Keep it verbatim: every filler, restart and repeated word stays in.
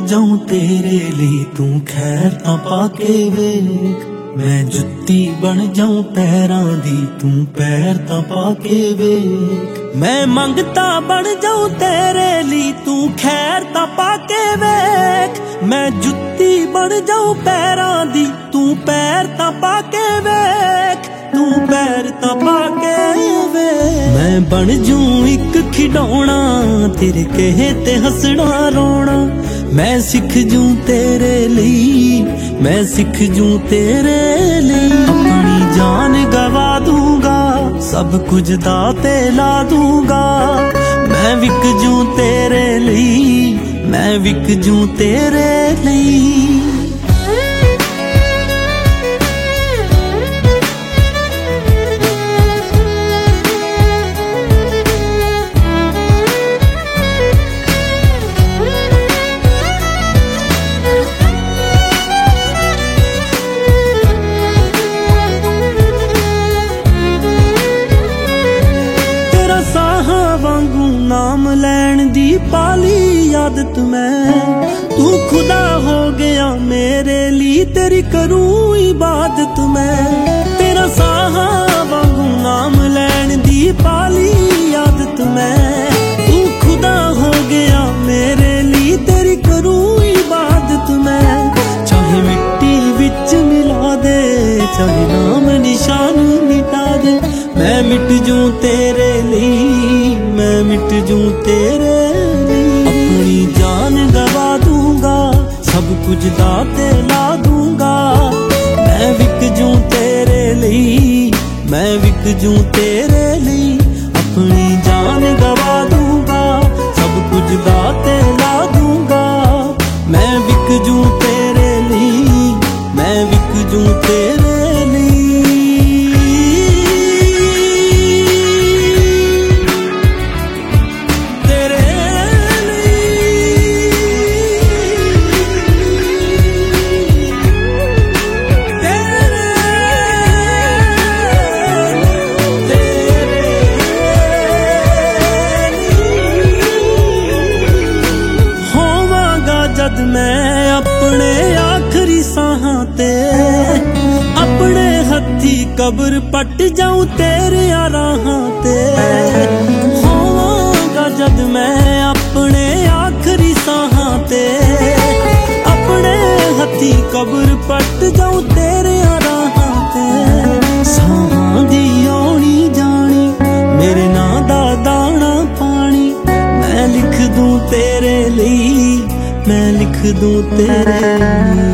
जाऊं तेरे लिए तू खैर तां पाके वेख। मैं जुत्ती बन जाऊं पैरां दी तू पैर तां पाके वेख। मैं मंगता बन जाऊं तेरे लिए तू खैर तां पाके वेख। मैं जुत्ती बन जाऊं पैरां दी तू पैर तां पाके वेख। तू पैर तां पाके वेख। मैं बन जूं एक खिडौना तेरे कहे ते हसना रोना। मैं सिख जूं तेरे लिए, मैं सिख जूं तेरे लिए। अपनी जान गवा दूंगा, सब कुछ दाते ला दूंगा। मैं विक जूं तेरे लिए, मैं विक जूं तेरे लिए। नाम लैन दी पाली आदत मैं, तू खुदा हो गया मेरे लिए। तेरी करूं इबादत मैं, तेरा साहा वांगू नाम लैन दी पाली आदत मैं। तू खुदा हो गया मेरे लिए, तेरी करूं इबादत मैं। चाहे मिट्टी विच मिला दे, चाहे नाम निशान मिटा दे। मैं मिट जूं तेरे लिए, मैं मिट जूं तेरे लिए। अपनी जान गवा दूंगा, सब कुछ दाते ला दूंगा। मैं विक जूं तेरे लिए, मैं विक जूं तेरे लिए। अपनी जान गवा दूंगा, सब कुछ दाते ला दूंगा। मैं विक जूं तेरे लिए, मैं विक जूं तेरे लिए। मैं अपने आखरी साहां ते अपने हत्थी कब्र पट जाऊं तेरे राहां ते। होवांगा जद मैं अपने आखरी साहां ते अपने हत्थी कब्र पट जाऊं तेरे राहां ते। साहां दी औनी जानी मेरे नां दा दाना पानी। मैं लिख दूं तेरे लिए, मैं लिख दूं तेरे लिए।